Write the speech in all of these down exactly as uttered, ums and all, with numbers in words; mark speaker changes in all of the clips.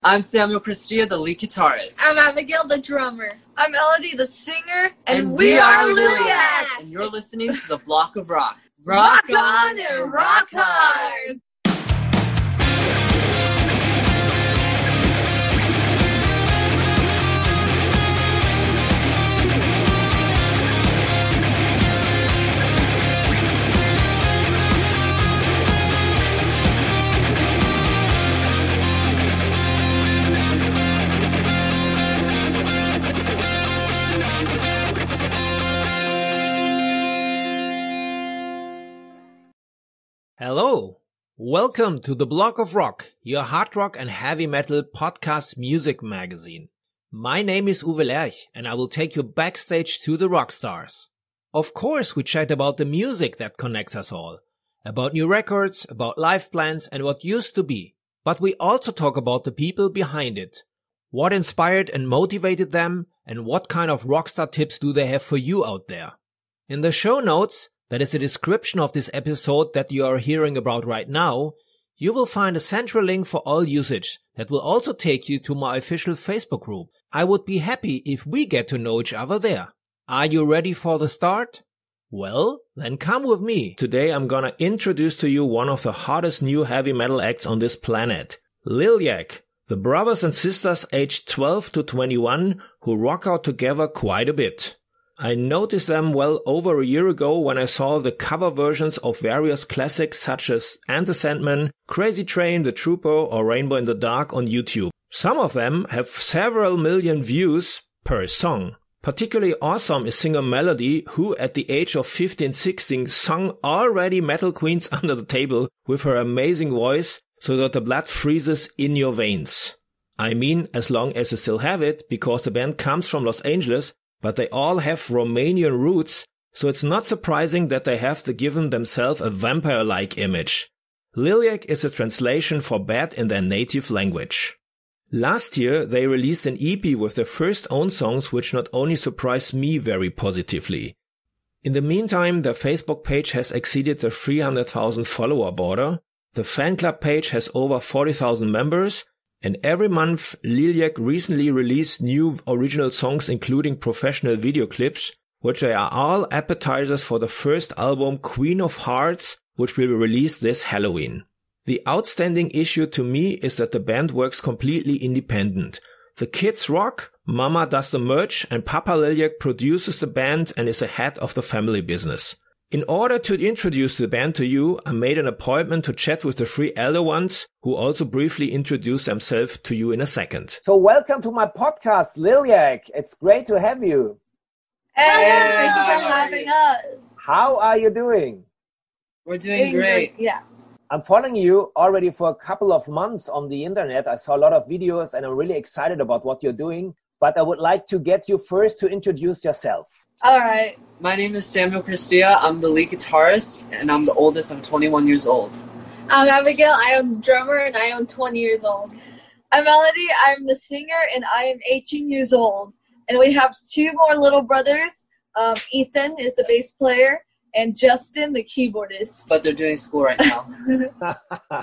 Speaker 1: I'm Samuel Cristia, the lead guitarist.
Speaker 2: I'm Abigail, the drummer.
Speaker 3: I'm Elodie, the singer.
Speaker 1: And,
Speaker 2: And
Speaker 1: we,
Speaker 2: we
Speaker 1: are
Speaker 2: are
Speaker 1: Liliac.
Speaker 2: Liliac.
Speaker 1: And you're listening to The Block of Rock.
Speaker 2: Rock, rock on and rock hard!
Speaker 4: Hello, welcome to The Block of Rock, your hard rock and heavy metal podcast music magazine. My name is Uwe Lerch and I will take you backstage to the rock stars. Of course, we chat about the music that connects us all, about new records, about life plans and what used to be. But we also talk about the people behind it. What inspired and motivated them and what kind of rockstar tips do they have for you out there. In the show notes, that is a description of this episode that you are hearing about right now, you will find a central link for all usage that will also take you to my official Facebook group. I would be happy if we get to know each other there. Are you ready for the start? Well, then come with me. Today I'm gonna introduce to you one of the hottest new heavy metal acts on this planet, Liliac, the brothers and sisters aged twelve to twenty-one who rock out together quite a bit. I noticed them well over a year ago when I saw the cover versions of various classics such as And the Sandman, Crazy Train, The Trooper or Rainbow in the Dark on YouTube. Some of them have several million views per song. Particularly awesome is singer Melody, who at the age of fifteen sixteen sung already Metal Queens under the table with her amazing voice so that the blood freezes in your veins. I mean, as long as you still have it, because the band comes from Los Angeles, but they all have Romanian roots, so it's not surprising that they have to given themselves a vampire-like image. Liliac is a translation for bad in their native language. Last year, they released an E P with their first own songs, which not only surprised me very positively. In the meantime, their Facebook page has exceeded the three hundred thousand follower border, the fan club page has over forty thousand members, and every month, Liliac recently released new original songs including professional video clips, which are all appetizers for the first album Queen of Hearts, which will be released this Halloween. The outstanding issue to me is that the band works completely independent. The kids rock, Mama does the merch, and Papa Liliac produces the band and is the head of the family business. In order to introduce the band to you, I made an appointment to chat with the three elder ones, who also briefly introduce themselves to you in a second.
Speaker 5: So welcome to my podcast, Liliac. It's great to have you.
Speaker 2: Hey,
Speaker 1: Hey,
Speaker 2: thank you for
Speaker 1: how are
Speaker 2: having
Speaker 1: you?
Speaker 2: us.
Speaker 5: How are you doing?
Speaker 1: We're doing great.
Speaker 2: Yeah.
Speaker 5: I'm following you already for a couple of months on the internet. I saw a lot of videos and I'm really excited about what you're doing. But I would like to get you first to introduce yourself.
Speaker 2: All right.
Speaker 1: My name is Samuel Cristia. I'm the lead guitarist, and I'm the oldest. I'm twenty-one years old.
Speaker 2: I'm Abigail. I am the drummer, and I am twenty years old. I'm Melody. I'm the singer, and I am eighteen years old. And we have two more little brothers. Um, Ethan is the bass player, and Justin, the keyboardist.
Speaker 1: But they're doing school right now.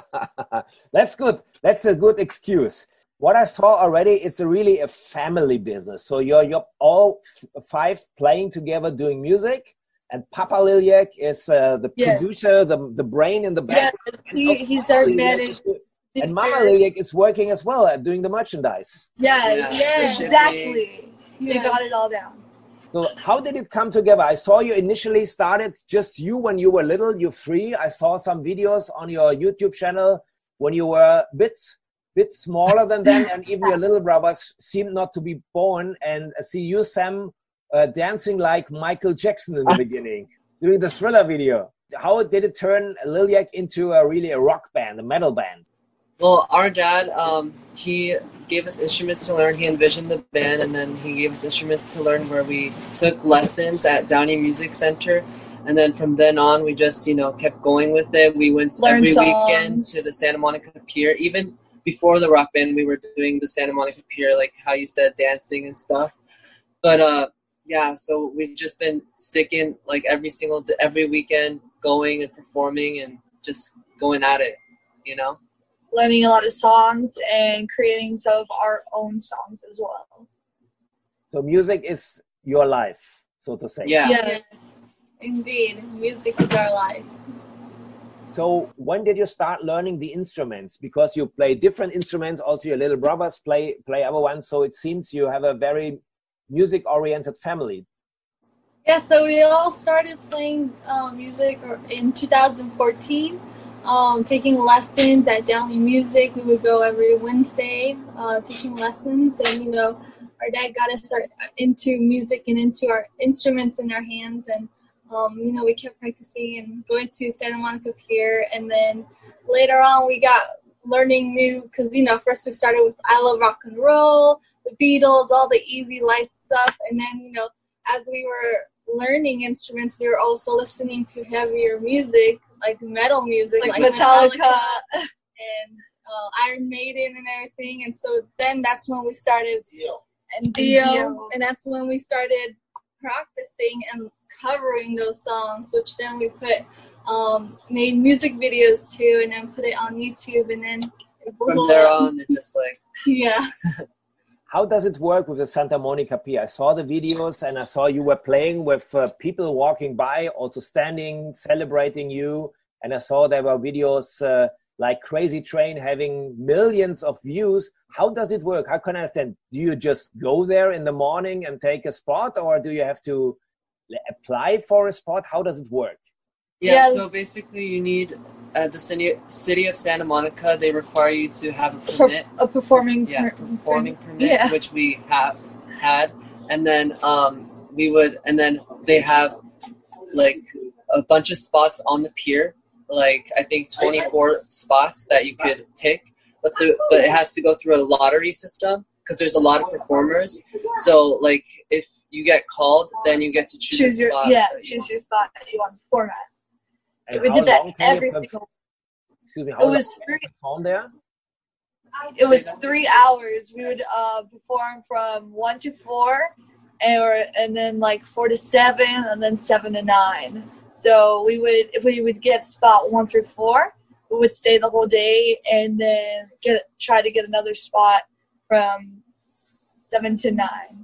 Speaker 5: That's good. That's a good excuse. What I saw already, it's a really a family business. So you're, you're all f- five playing together doing music, and Papa Liliac is uh, the
Speaker 2: Yeah.
Speaker 5: producer, the, the brain in the
Speaker 2: Yeah,
Speaker 5: back.
Speaker 2: he, he's our manager.
Speaker 5: And Mama Liliac is working as well at doing the merchandise.
Speaker 2: Yeah,
Speaker 1: Yeah,
Speaker 2: yeah,
Speaker 1: the shipping.
Speaker 2: exactly. We
Speaker 3: Yeah.
Speaker 2: got it all down.
Speaker 5: So how did it come together? I saw you initially started just you when you were little, you three. I saw some videos on your YouTube channel when you were a bit, bit smaller than then, and even your little brothers seemed not to be born. And I see you, Sam, uh, dancing like Michael Jackson in the beginning, doing the Thriller video. How did it turn Liliac into a really a rock band, a metal band?
Speaker 1: Well, our dad, um, he gave us instruments to learn. He envisioned the band, and then he gave us instruments to learn where we took lessons at Downey Music Center. And then from then on, we just, you know, kept going with it. We went
Speaker 2: Learn
Speaker 1: every
Speaker 2: songs.
Speaker 1: weekend to the Santa Monica Pier. Even before the rock band, we were doing the Santa Monica Pier, like how you said, dancing and stuff. But, uh, yeah, so we've just been sticking, like, every single, every weekend, going and performing and just going at it, you know?
Speaker 2: learning a lot of songs and creating some of our own songs as well.
Speaker 5: So music is your life, so to say.
Speaker 1: Yeah.
Speaker 2: Yes.
Speaker 6: Yes, indeed. Music is our life.
Speaker 5: So when did you start learning the instruments? Because you play different instruments, also your little brothers play play other ones, so it seems you have a very music-oriented family.
Speaker 6: Yeah, so we all started playing um, music in two thousand fourteen, um, taking lessons at Downey Music. We would go every Wednesday uh, taking lessons, and you know, our dad got us our, into music and into our instruments in our hands, and um, you know, we kept practicing and going to Santa Monica Pier, and then later on we got learning new, because you know, first we started with I Love Rock and Roll, the Beatles, all the easy light stuff, and then you know, as we were learning instruments, we were also listening to heavier music, like metal music,
Speaker 2: Like,
Speaker 6: like
Speaker 2: Metallica.
Speaker 6: Metallica and uh, Iron Maiden and everything. And so then that's when we started, and Dio,
Speaker 2: Dio.
Speaker 6: and that's when we started practicing and covering those songs, which then we put um, made music videos to, and then put it on YouTube, and then it blew
Speaker 1: From there
Speaker 6: up.
Speaker 1: on, it just like
Speaker 6: Yeah.
Speaker 5: How does it work with the Santa Monica Pier? I saw the videos and I saw you were playing with uh, people walking by, also standing, celebrating you. And I saw there were videos uh, like Crazy Train having millions of views. How does it work? How can I understand? Do you just go there in the morning and take a spot, or do you have to apply for a spot? How does it work?
Speaker 1: yeah.
Speaker 2: Yeah,
Speaker 1: So
Speaker 2: it's-
Speaker 1: basically, you need at the city city of Santa Monica. They require you to have a
Speaker 2: Per-
Speaker 1: permit.
Speaker 2: a performing
Speaker 1: Yeah,
Speaker 2: per-
Speaker 1: performing permit,
Speaker 2: Yeah.
Speaker 1: which we have had, and then um, we would, and then they have like a bunch of spots on the pier, like I think twenty-four spots that you could pick, but the but it has to go through a lottery system because there's a lot of performers. So like if you get called, then you get to choose,
Speaker 2: choose
Speaker 1: a
Speaker 2: your
Speaker 1: spot
Speaker 2: yeah
Speaker 1: that you
Speaker 2: choose
Speaker 1: want.
Speaker 2: your spot that you want to perform at. So
Speaker 5: And
Speaker 2: we
Speaker 5: how
Speaker 2: did that
Speaker 5: long can you
Speaker 2: every
Speaker 5: perf-
Speaker 2: single.
Speaker 5: Excuse me, how
Speaker 2: It
Speaker 5: long
Speaker 2: was
Speaker 5: can you
Speaker 2: three.
Speaker 5: perform there?
Speaker 2: It was
Speaker 1: Say that.
Speaker 2: three hours. We would uh, perform from one to four, and or and then like four to seven, and then seven to nine. So we would, if we would get spot one through four, we would stay the whole day, and then get try to get another spot from seven to nine.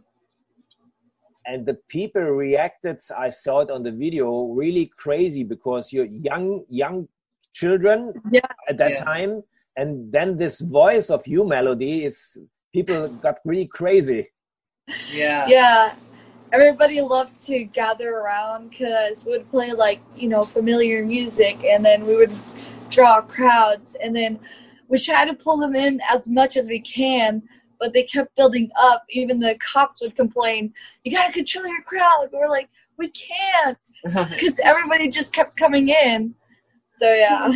Speaker 5: And the people reacted, I saw it on the video, really crazy, because you're young young children
Speaker 2: Yeah.
Speaker 5: at that
Speaker 1: Yeah.
Speaker 5: time, and then this voice of you, Melody, is people got really crazy.
Speaker 1: Yeah.
Speaker 2: Yeah, everybody loved to gather around because we would play like, you know, familiar music, and then we would draw crowds, and then we try to pull them in as much as we can, but they kept building up. Even the cops would complain, "You gotta control your crowd." We're like, "We can't," because everybody just kept coming in. So yeah.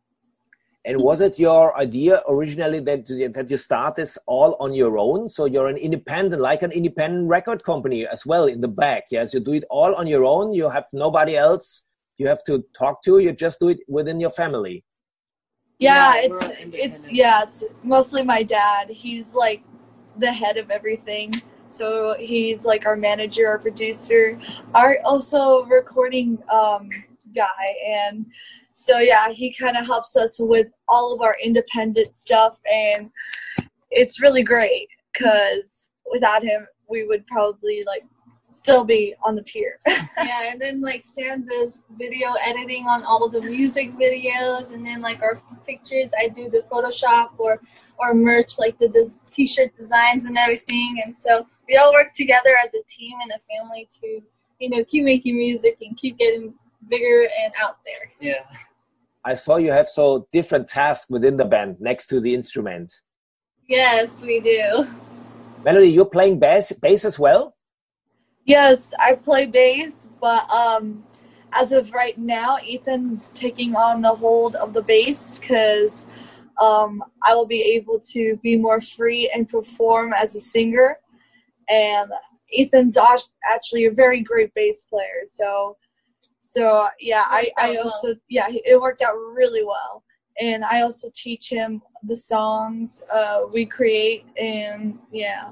Speaker 5: And was it your idea originally that that you start this all on your own? So you're an independent, like an independent record company as well in the back. Yes, you do it all on your own. You have nobody else you have to talk to. You just do it within your family.
Speaker 2: Yeah,
Speaker 1: Yeah,
Speaker 2: it's
Speaker 1: we're
Speaker 2: it's
Speaker 1: independent.
Speaker 2: yeah, it's mostly my dad. He's like the head of everything. So he's like our manager, our producer, our also recording um, guy, and so yeah, he kind of helps us with all of our independent stuff, and it's really great because without him, we would probably like still be on the pier.
Speaker 6: Yeah, and then like Sam does video editing on all the music videos, and then like our pictures, I do the Photoshop or or merch, like the des- t-shirt designs and everything. And so we all work together as a team and a family to, you know, keep making music and keep getting bigger and out there.
Speaker 1: Yeah.
Speaker 5: I saw you have so different tasks within the band next to the instrument.
Speaker 6: Yes, we do.
Speaker 5: Melody, you're playing bass, bass as well?
Speaker 2: Yes, I play bass, but um, as of right now, Ethan's taking on the hold of the bass because um, I will be able to be more free and perform as a singer. And Ethan's as- actually a very great bass player, so so yeah, I, I also yeah it worked out really well. And I also teach him the songs uh, we create, and yeah.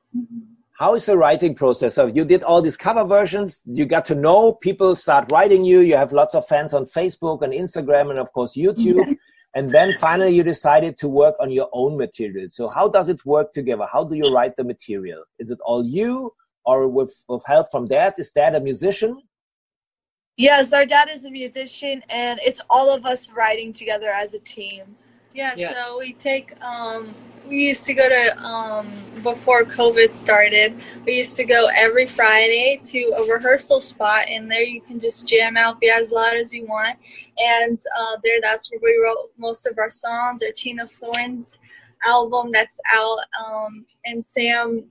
Speaker 5: How is the writing process? So you did all these cover versions. You got to know people start writing you. You have lots of fans on Facebook and Instagram and of course YouTube. And then finally you decided to work on your own material. So how does it work together? How do you write the material? Is it all you or with, with help from Dad? Is Dad a musician?
Speaker 2: Yes, our dad is a musician, and it's all of us writing together as a team.
Speaker 6: Yeah,
Speaker 1: Yeah.
Speaker 6: so we take, um, we used to go to, um, before COVID started, we used to go every Friday to a rehearsal spot, and there you can just jam out, be as loud as you want. And uh, there, that's where we wrote most of our songs. Our Chain of Thorns album that's out, um, and Sam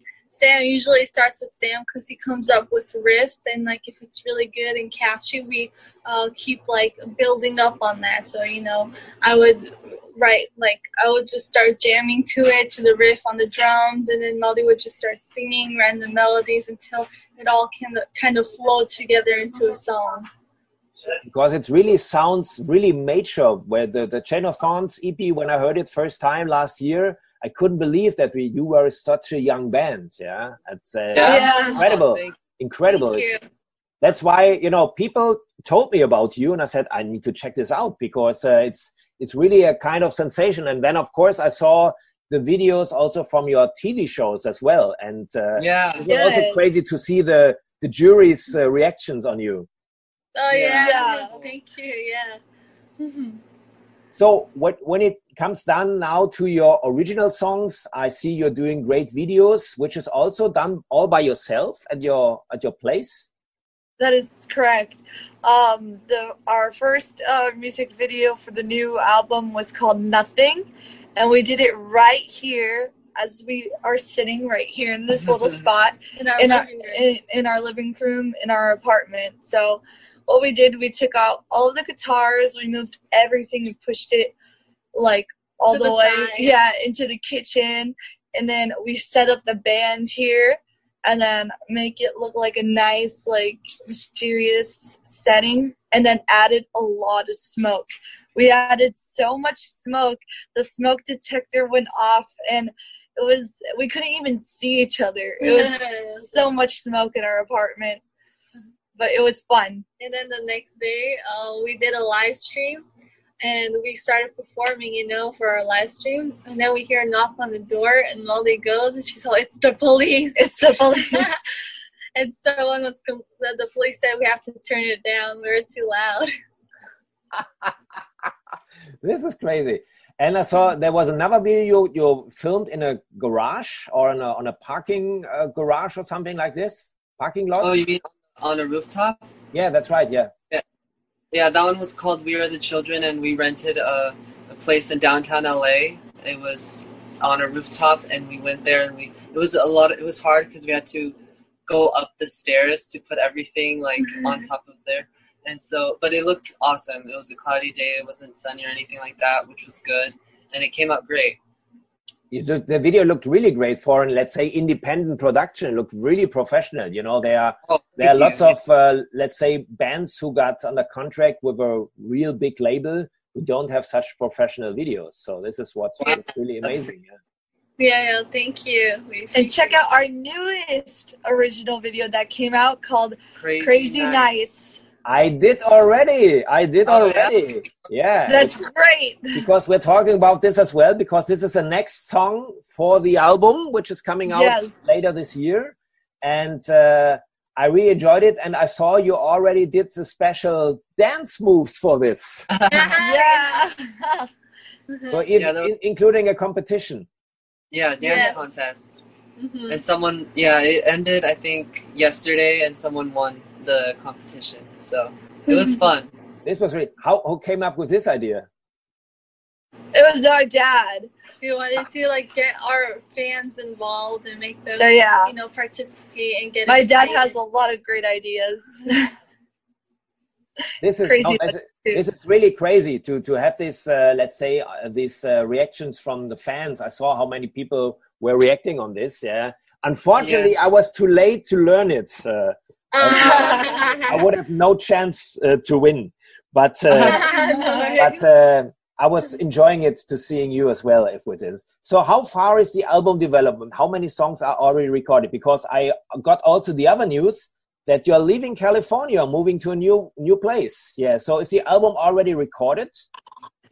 Speaker 6: Sam usually starts with Sam because he comes up with riffs, and like if it's really good and catchy, we uh, keep like building up on that. So you know, I would write like I would just start jamming to it, to the riff on the drums, and then Melody would just start singing random melodies until it all kind of kind of flowed together into a song.
Speaker 5: Because it really sounds really mature. Where the the Chain of Thorns E P, when I heard it first time last year, I couldn't believe that we you were such a young band. Yeah, it's uh,
Speaker 2: Yeah.
Speaker 5: incredible,
Speaker 1: Thank
Speaker 5: incredible.
Speaker 6: Thank you.
Speaker 5: It's- That's why you know people told me about you, and I said I need to check this out because uh, it's it's really a kind of sensation. And then of course I saw the videos also from your T V shows as well, and uh,
Speaker 1: Yeah.
Speaker 5: it was also
Speaker 2: Good.
Speaker 5: crazy to see the the jury's uh, reactions on you.
Speaker 6: Oh yeah,
Speaker 2: Yeah.
Speaker 6: thank you. Yeah. Mhm.
Speaker 5: So what, when it comes down now to your original songs, I see you're doing great videos, which is also done all by yourself at your at your place.
Speaker 2: That is correct. Um, the our first uh, music video for the new album was called Nothing, and we did it right here as we are sitting right here in this little spot
Speaker 6: In our
Speaker 2: in our
Speaker 6: living room.
Speaker 2: in, in our living room in our apartment. So what we did, we took out all of the guitars, we moved everything, we pushed it like all
Speaker 6: To
Speaker 2: the,
Speaker 6: the
Speaker 2: way,
Speaker 6: side.
Speaker 2: yeah, into the kitchen, and then we set up the band here, and then make it look like a nice, like mysterious setting, and then added a lot of smoke. We added so much smoke, the smoke detector went off, and it was we couldn't even see each other. It was so much smoke in our apartment, but it was fun.
Speaker 6: And then the next day, uh, we did a live stream, and we started performing, you know, for our live stream. And then we hear a knock on the door, and Molly goes, and she's like, "It's the police!"
Speaker 2: It's the police.
Speaker 6: And someone was com- the, the police said we have to turn it down. We were too loud.
Speaker 5: This is crazy. And I saw there was another video you, you filmed in a garage or on a, on a parking uh, garage or something like this? Parking lot?
Speaker 1: Oh, you mean on a rooftop?
Speaker 5: Yeah, that's right, yeah.
Speaker 1: Yeah, that one was called We Are the Children, and we rented a, a place in downtown L A. It was on a rooftop, and we went there, and we it was a lot. Of, it was hard because we had to go up the stairs to put everything like on top of there, and so. But it looked awesome. It was a cloudy day. It wasn't sunny or anything like that, which was good, and it came out great.
Speaker 5: You just, the video looked really great for, let's say, independent production. It looked really professional. You know, there are
Speaker 1: Oh,
Speaker 5: there are
Speaker 1: thank
Speaker 5: lots
Speaker 1: you.
Speaker 5: of, uh, let's say, bands who got under contract with a real big label who don't have such professional videos. So this is what's
Speaker 1: Yeah,
Speaker 5: really
Speaker 1: that's
Speaker 5: amazing. Yeah.
Speaker 6: Yeah, yeah, thank you. We
Speaker 2: And check out our newest original video that came out called
Speaker 1: Crazy,
Speaker 2: Crazy
Speaker 1: Nice.
Speaker 2: Nice.
Speaker 5: I did already. I did
Speaker 1: Oh, yeah?
Speaker 5: already. Yeah.
Speaker 2: That's great.
Speaker 5: Because we're talking about this as well, because this is the next song for the album, which is coming out
Speaker 2: Yes.
Speaker 5: later this year. And uh, I really enjoyed it. And I saw you already did the special dance moves for this.
Speaker 2: Yeah.
Speaker 5: So in,
Speaker 1: Yeah, that was-
Speaker 5: in, including a competition.
Speaker 1: Yeah, dance
Speaker 6: Yes.
Speaker 1: contest.
Speaker 6: Mhm.
Speaker 1: And someone, yeah, it ended, I think, yesterday, and someone won the competition. So it was fun.
Speaker 5: This was really, how, who came up with this idea?
Speaker 2: It was our dad.
Speaker 6: We wanted to like get our fans involved and make them,
Speaker 2: So yeah.
Speaker 6: you know, participate and get.
Speaker 2: My dad
Speaker 6: excited.
Speaker 2: has a lot of great ideas.
Speaker 5: This is,
Speaker 2: Crazy
Speaker 5: no, this, is- this is really crazy to, to have this, uh, let's say, uh, these uh, reactions from the fans. I saw how many people were reacting on this. Yeah. Unfortunately, I was too late to learn it. Uh, I would have no chance uh, to win. But uh, but uh, I was enjoying it to seeing you as well with this. So how far is the album development? How many songs are already recorded? Because I got also the other news that you're leaving California, moving to a new new place. Yeah. So is the album already recorded?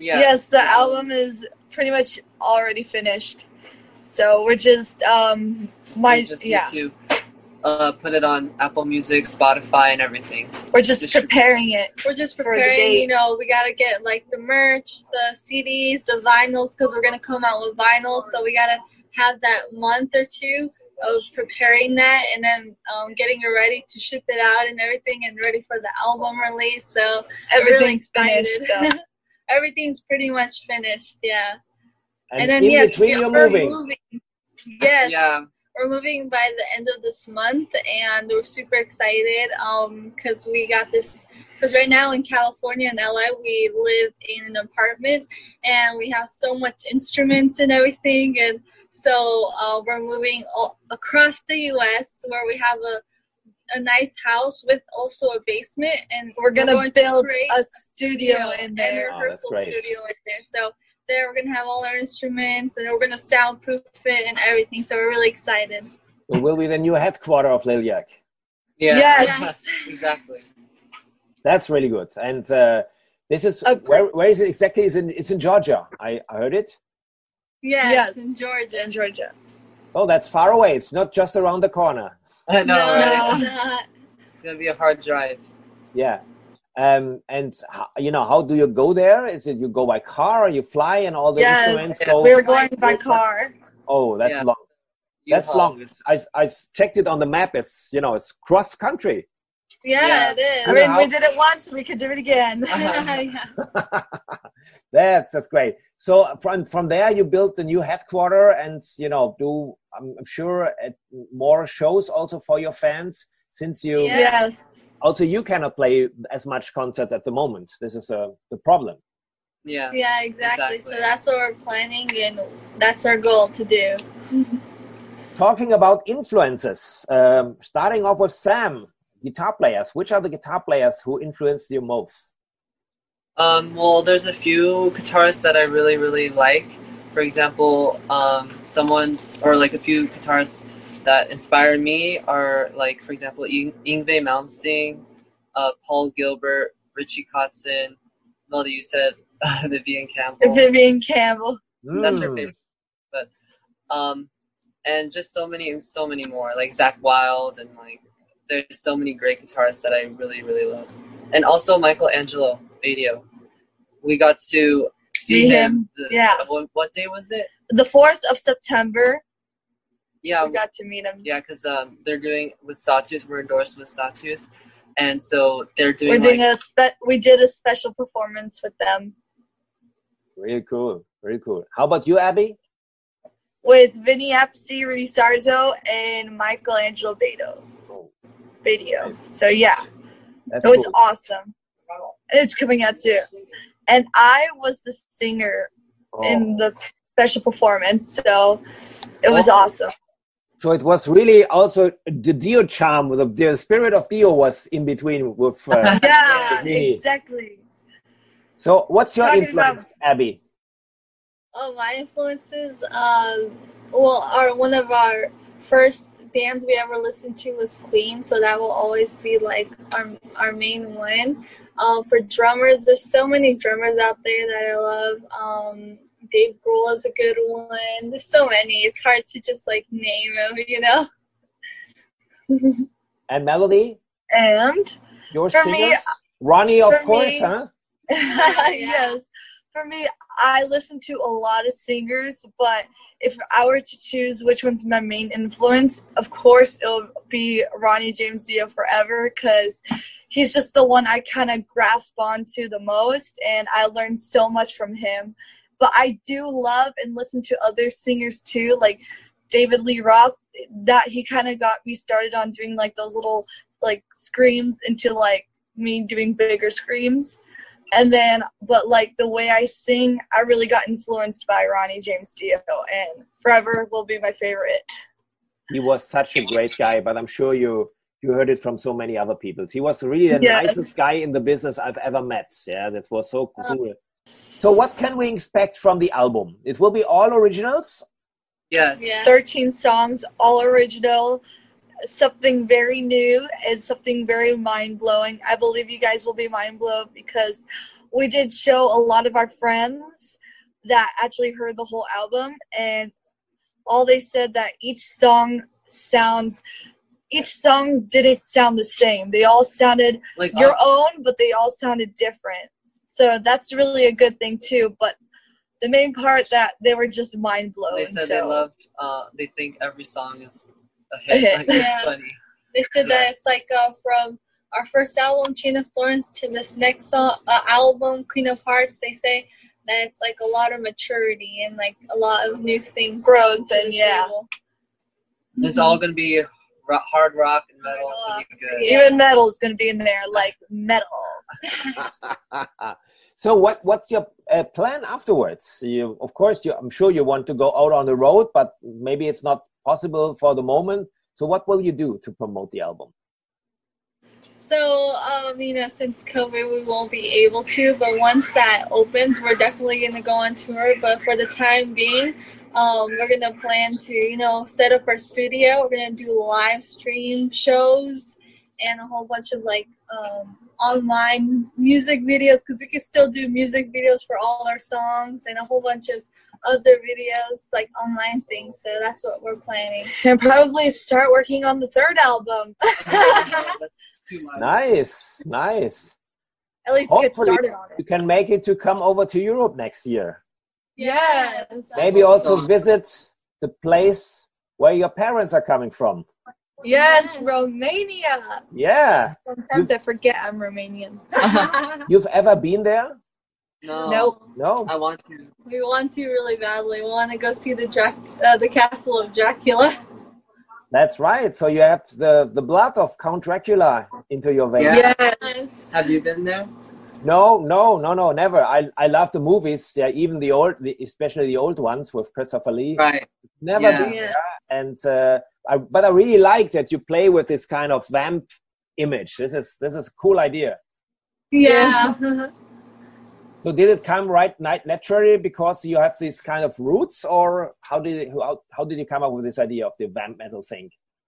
Speaker 1: Yeah.
Speaker 2: Yes, the album is pretty much already finished. So we're just um my
Speaker 1: we just
Speaker 2: yeah.
Speaker 1: need to uh, put it on Apple Music, Spotify, and everything.
Speaker 2: We're just
Speaker 1: Distrib-
Speaker 2: preparing it.
Speaker 6: We're just
Speaker 2: the
Speaker 6: preparing,
Speaker 2: date.
Speaker 6: you know, we got to get like the merch, the C Ds, the vinyls, because we're going to come out with vinyls. So we got to have that month or two of preparing that and then um, getting it ready to ship it out and everything and ready for the album release. So
Speaker 2: Everything's
Speaker 6: really
Speaker 2: finished though.
Speaker 6: Everything's pretty much finished, yeah.
Speaker 5: And,
Speaker 6: And then,
Speaker 5: in
Speaker 6: yes,
Speaker 5: between,
Speaker 6: we
Speaker 5: you're
Speaker 6: are
Speaker 5: moving.
Speaker 6: moving. Yes.
Speaker 1: Yeah.
Speaker 6: We're moving by the end of this month, and we're super excited um because we got this. Because right now in California and L A, we live in an apartment, and we have so much instruments and everything, and so uh, we're moving all across the U S where we have a a nice house with also a basement, and
Speaker 2: We're gonna
Speaker 6: going to
Speaker 2: build
Speaker 6: create
Speaker 2: a studio
Speaker 6: studio
Speaker 2: in
Speaker 6: and
Speaker 2: there.
Speaker 6: a
Speaker 5: Oh, that's
Speaker 6: rehearsal
Speaker 5: great.
Speaker 6: studio in there. So there we're gonna have all our instruments, and we're gonna soundproof it and everything. So we're really excited.
Speaker 5: It will be the new headquarter of Lil Yak.
Speaker 1: Yeah.
Speaker 6: Yes.
Speaker 1: Exactly.
Speaker 5: That's really good. And uh, this is
Speaker 2: Uh,
Speaker 5: where where is it exactly? It's in it's in Georgia. I, I heard it.
Speaker 6: Yes,
Speaker 2: Yes.
Speaker 6: in Georgia.
Speaker 2: In Georgia.
Speaker 5: Oh, that's far away. It's not just around the corner.
Speaker 1: I know,
Speaker 6: no,
Speaker 1: right?
Speaker 6: it's not.
Speaker 1: It's gonna be a hard drive.
Speaker 5: Yeah. Um, and how, you know, how do you go there? Is it you go by car or you fly and all the
Speaker 2: Yes.
Speaker 5: instruments
Speaker 1: Yeah.
Speaker 5: go?
Speaker 2: We're going by car.
Speaker 5: Oh, that's
Speaker 1: Yeah.
Speaker 5: long. That's
Speaker 1: U-Haul.
Speaker 5: long. It's, I I checked it on the map. It's you know it's cross country.
Speaker 6: Yeah,
Speaker 1: Yeah.
Speaker 6: it is.
Speaker 2: I mean,
Speaker 5: How-
Speaker 2: we did it once, we could do it again.
Speaker 6: Yeah.
Speaker 5: that's that's great. So from from there you built the new headquarter and you know do I'm, I'm sure at more shows also for your fans since you
Speaker 6: Yeah.
Speaker 2: Yes.
Speaker 5: also you cannot play as much concerts at the moment. This is a the problem.
Speaker 1: Yeah.
Speaker 6: Yeah, exactly.
Speaker 1: Exactly.
Speaker 6: So that's what we're planning, and that's our goal to do.
Speaker 5: Talking about influences, um, starting off with Sam, guitar players. Which are the guitar players who influenced you most?
Speaker 1: Um, well, there's a few guitarists that I really, really like. For example, um, someone or like a few guitarists that inspired me are like, for example, Yng- Yngwie Malmsteen, uh, Paul Gilbert, Richie Kotzen. Melody, you said uh, Vivian Campbell.
Speaker 2: Vivian Campbell.
Speaker 1: That's her
Speaker 5: Hmm.
Speaker 1: favorite. But um, and just so many, so many more, like Zach Wilde, and like there's so many great guitarists that I really, really love. And also Michelangelo Badio. We got to see
Speaker 2: See
Speaker 1: him.
Speaker 2: him,
Speaker 1: the-
Speaker 2: yeah.
Speaker 1: What, what day was it?
Speaker 2: The fourth of September,
Speaker 1: Yeah,
Speaker 2: we got to meet him.
Speaker 1: yeah, because um, they're doing with Sawtooth. We're endorsed with Sawtooth, and so they're doing.
Speaker 2: We're doing
Speaker 1: like,
Speaker 2: a spe- we did a special performance with them
Speaker 5: Really cool, really cool. How about you, Abby?
Speaker 2: with Vinny Appice, Rudy Sarzo, and Michelangelo Beto. Video. So yeah,
Speaker 5: That's
Speaker 2: it was
Speaker 5: cool.
Speaker 2: awesome. And it's coming out too. And I was the singer
Speaker 5: Oh.
Speaker 2: in the special performance, so it was
Speaker 5: Oh.
Speaker 2: awesome.
Speaker 5: So it was really also the Dio charm. The, the spirit of Dio was in between with. Uh,
Speaker 2: Yeah,
Speaker 5: Vinny.
Speaker 2: exactly.
Speaker 5: So what's your
Speaker 2: Talking
Speaker 5: influence, Abby?
Speaker 6: Oh, my influences, um, well, are one of our first bands we ever listened to was Queen, so that will always be like our our main one. Um, for drummers, there's so many drummers out there that I love. Um, Dave Grohl is a good one. There's so many. It's hard to just like name them, you know.
Speaker 5: And Melody,
Speaker 2: And
Speaker 5: your
Speaker 2: For
Speaker 5: singers?
Speaker 2: me-
Speaker 5: Ronnie, of
Speaker 2: for
Speaker 5: course,
Speaker 2: me-
Speaker 5: huh?
Speaker 2: yes, for me, I listen to a lot of singers, but if I were to choose which one's my main influence, of course it'll be Ronnie James Dio forever, because he's just the one I kind of grasp onto the most, and I learned so much from him. But I do love and listen to other singers too, like David Lee Roth. That he kind of got me started on doing like those little like screams into like me doing bigger screams. And then, but like the way I sing, I really got influenced by Ronnie James Dio, and forever will be my favorite.
Speaker 5: He was such a great guy, but I'm sure you you heard it from so many other people. He was really the
Speaker 2: Yes.
Speaker 5: nicest guy in the business I've ever met. Yeah, that was so cool. So what can we expect from the album? It will be all originals?
Speaker 1: yes.
Speaker 6: Yeah.
Speaker 2: thirteen songs, all original, something very new and something very mind-blowing. I believe you guys will be mind-blown because we did show a lot of our friends that actually heard the whole album, and all they said that each song sounds, each song didn't sound the same. They all sounded
Speaker 1: Like
Speaker 2: your
Speaker 1: uh,
Speaker 2: own, but they all sounded different. So that's really a good thing too. But the main part that they were just mind blown.
Speaker 1: they said
Speaker 2: so.
Speaker 1: they loved. Uh, they think every song is a hit.
Speaker 2: A hit.
Speaker 1: Like, it's
Speaker 6: Yeah.
Speaker 1: funny.
Speaker 6: They said that it's like uh, from our first album, Chain of Thorns, to this next song, uh, album, Queen of Hearts. They say that it's like a lot of maturity and like a lot of new things.
Speaker 2: Growth
Speaker 6: to the
Speaker 2: and, yeah.
Speaker 6: table.
Speaker 1: It's all gonna be ro- hard rock and metal. It's gonna be good.
Speaker 6: Yeah.
Speaker 2: Even metal is going to be in there, like metal.
Speaker 5: So what what's your uh, plan afterwards? You, of course, you, I'm sure you want to go out on the road, but maybe it's not possible for the moment. So what will you do to promote the album?
Speaker 6: So, um, you know, since COVID, we won't be able to, but once that opens, we're definitely going to go on tour. But for the time being, um, we're going to plan to, you know, set up our studio. We're going to do live stream shows and a whole bunch of, like, um, online music videos, because we can still do music videos for all our songs and a whole bunch of other videos, like online things. So that's what we're planning.
Speaker 2: And probably start working on the third album.
Speaker 1: That's too much.
Speaker 5: Nice, nice.
Speaker 2: At least get
Speaker 5: Hopefully
Speaker 2: started on
Speaker 5: you
Speaker 2: it.
Speaker 5: can make it to come over to Europe next year.
Speaker 6: Yes.
Speaker 5: Maybe
Speaker 1: hope
Speaker 5: also
Speaker 1: so.
Speaker 5: visit the place where your parents are coming from.
Speaker 2: Yes, Romania.
Speaker 5: Yeah.
Speaker 2: Sometimes I forget I'm Romanian.
Speaker 5: You've ever been there?
Speaker 1: No.
Speaker 2: Nope.
Speaker 5: No?
Speaker 1: I want to.
Speaker 6: We want to really badly. We want to go see the Drac- uh, the castle of Dracula.
Speaker 5: That's right. So you have the, the blood of Count Dracula into your veins.
Speaker 1: Yeah.
Speaker 2: Yes.
Speaker 1: Have you been there?
Speaker 5: No, no, no, no, never. I, I love the movies. Yeah, even the old, the, especially the old ones with Christopher Lee.
Speaker 1: Right.
Speaker 5: Never
Speaker 1: Yeah.
Speaker 5: been there. And uh, I, but I really like that you play with this kind of vamp image. This is this is a cool idea.
Speaker 6: Yeah.
Speaker 5: So did it come right nat- naturally because you have these kind of roots, or how did it, how, how did you come up with this idea of the vamp metal thing?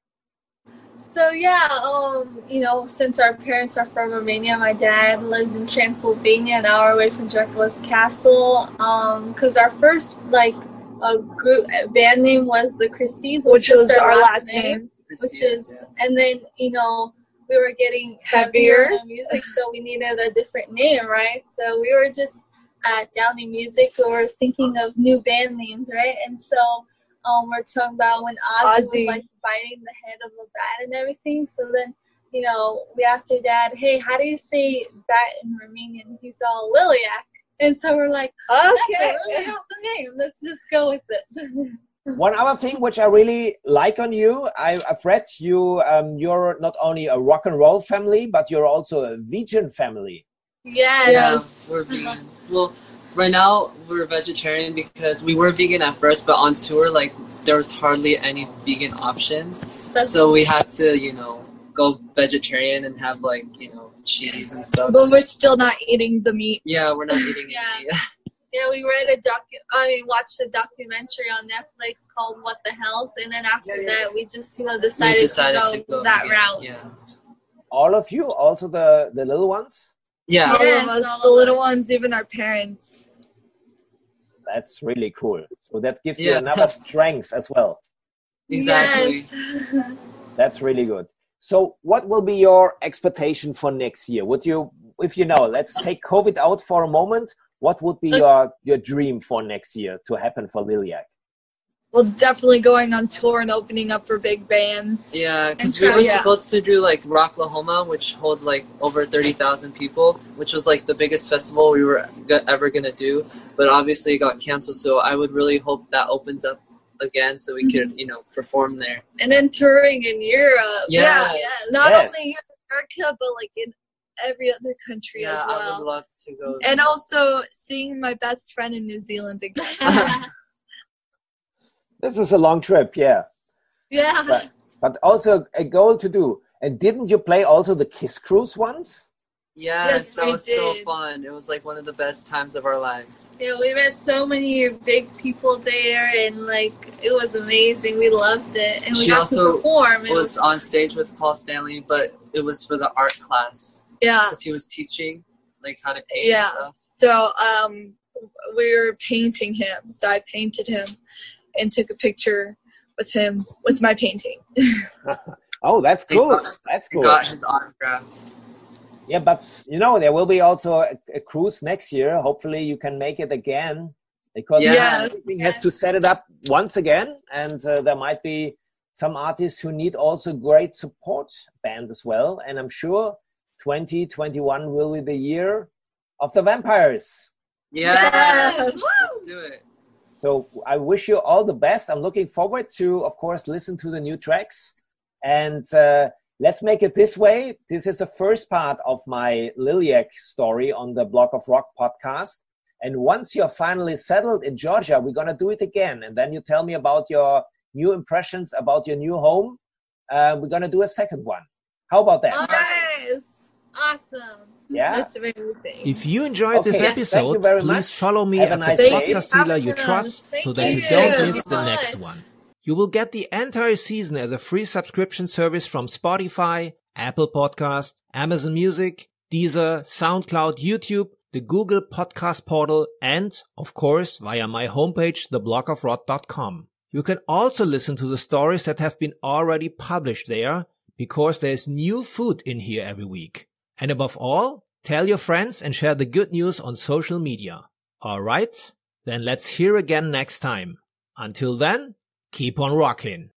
Speaker 6: So yeah, um, you know, since our parents are from Romania, my dad lived in Transylvania, an hour away from Dracula's castle. Um, because our first like a group a band name was the Christies,
Speaker 2: Which
Speaker 6: is
Speaker 2: was
Speaker 6: their
Speaker 2: our last name.
Speaker 6: which
Speaker 1: Christina,
Speaker 6: is,
Speaker 1: yeah.
Speaker 6: and then you know we were getting
Speaker 2: Heavier.
Speaker 6: heavier in the music, so we needed a different name, right? So we were just at Downey Music, we were thinking of new band names, right? And so um, we're talking about when Ozzy,
Speaker 2: Ozzy.
Speaker 6: was like biting the head of a bat and everything. So then, you know, we asked our dad, "Hey, how do you say bat in Romanian?" He's all Liliac, and so we're like, "That's
Speaker 2: Okay.
Speaker 6: a really awesome name. Let's just go with it."
Speaker 5: One other thing which I really like on you, I, I've read you, um, you're not only a rock and roll family, but you're also a vegan family.
Speaker 6: Yes.
Speaker 1: Yeah, we're vegan. Well, right now we're vegetarian because we were vegan at first, but on tour, like, there was hardly any vegan options. So we had to, you know, go vegetarian and have, like, you know, cheese and stuff.
Speaker 2: But we're still not eating the meat.
Speaker 1: Yeah, we're not eating
Speaker 6: Yeah.
Speaker 1: any meat.
Speaker 6: Yeah, we read a docu. I mean, watched a documentary on Netflix called "What the Health," and then after that, we just you know
Speaker 1: We
Speaker 6: decided,
Speaker 1: decided
Speaker 6: to,
Speaker 1: to
Speaker 6: go
Speaker 1: go
Speaker 6: that
Speaker 1: vegan.
Speaker 6: route.
Speaker 1: Yeah.
Speaker 5: All of you, also the, the little ones?
Speaker 1: Yeah.
Speaker 2: All
Speaker 6: Yes,
Speaker 2: of us,
Speaker 6: all
Speaker 2: the
Speaker 6: of
Speaker 2: little
Speaker 6: us.
Speaker 2: ones, even our parents.
Speaker 5: That's really cool. So that gives
Speaker 1: Yeah.
Speaker 5: you another strength as well.
Speaker 1: Exactly.
Speaker 6: Yes.
Speaker 5: That's really good. So what will be your expectation for next year? Would you, if you know, let's take COVID out for a moment, what would be your, your dream for next year to happen for Liliac?
Speaker 2: Well, definitely going on tour and opening up for big bands.
Speaker 1: Yeah, because
Speaker 2: And
Speaker 1: we were
Speaker 2: try- yeah.
Speaker 1: supposed to do like Rocklahoma, which holds like over thirty thousand people, which was like the biggest festival we were go- ever gonna do. But obviously it got canceled, so I would really hope that opens up again so we could, you know, perform there.
Speaker 6: And then touring in Europe.
Speaker 1: Yes.
Speaker 6: yes.
Speaker 2: Not
Speaker 5: Yes.
Speaker 2: only here in America, but like in every other country
Speaker 1: Yeah,
Speaker 2: as
Speaker 1: I would
Speaker 2: well.
Speaker 1: love to go.
Speaker 2: And also seeing my best friend in New Zealand again.
Speaker 5: This is a long trip, yeah.
Speaker 2: yeah.
Speaker 5: But, but also a goal to do. And didn't you play also the Kiss Cruise once?
Speaker 1: yes,
Speaker 2: Yes,
Speaker 1: that
Speaker 2: we
Speaker 1: was so
Speaker 2: did.
Speaker 1: fun. It was like one of the best times of our lives.
Speaker 6: Yeah, we met so many big people there, and like it was amazing. We loved it, and we
Speaker 1: She
Speaker 6: got
Speaker 1: also
Speaker 6: to perform. It
Speaker 1: was on stage with Paul Stanley, but it was for the art class
Speaker 2: Yeah.
Speaker 1: because he was teaching. like how to paint
Speaker 2: Yeah.
Speaker 1: and stuff?
Speaker 2: So um, we were painting him. So I painted him and took a picture with him with my painting.
Speaker 5: Oh, that's
Speaker 1: They
Speaker 5: cool.
Speaker 1: got-
Speaker 5: That's
Speaker 1: He
Speaker 5: cool.
Speaker 1: got his autograph.
Speaker 5: Yeah, but you know, there will be also a, a cruise next year. Hopefully you can make it again, because
Speaker 1: Yeah.
Speaker 2: Yes.
Speaker 5: everything has to set it up once again. And uh, there might be some artists who need also great support band as well. And I'm sure twenty twenty-one will be the year of the vampires.
Speaker 1: Yeah.
Speaker 2: Yes.
Speaker 1: Let's do it.
Speaker 5: So I wish you all the best. I'm looking forward to, of course, listen to the new tracks. And uh, let's make it this way. This is the first part of my Liliac story on the Block of Rock podcast. And once you're finally settled in Georgia, we're going to do it again. And then you tell me about your new impressions, about your new home. Uh, we're going to do a second one. How about that?
Speaker 2: Yes.
Speaker 6: Awesome.
Speaker 5: Yeah?
Speaker 2: That's amazing.
Speaker 4: If you enjoyed this
Speaker 5: Okay, thank you
Speaker 4: episode,
Speaker 5: very
Speaker 4: please
Speaker 5: much.
Speaker 4: follow me
Speaker 5: Have a
Speaker 4: at
Speaker 5: nice
Speaker 4: the
Speaker 5: day.
Speaker 4: podcast dealer you
Speaker 2: Awesome.
Speaker 4: trust so
Speaker 2: Thank
Speaker 4: that you
Speaker 2: you.
Speaker 4: don't
Speaker 2: Thank
Speaker 4: miss
Speaker 2: you
Speaker 4: the
Speaker 2: so
Speaker 4: next
Speaker 2: much.
Speaker 4: one. You will get the entire season as a free subscription service from Spotify, Apple Podcast, Amazon Music, Deezer, SoundCloud, YouTube, the Google Podcast Portal, and, of course, via my homepage, the block of rock dot com. You can also listen to the stories that have been already published there, because there's new food in here every week. And above all, tell your friends and share the good news on social media. Alright? Then let's hear again next time. Until then, keep on rocking.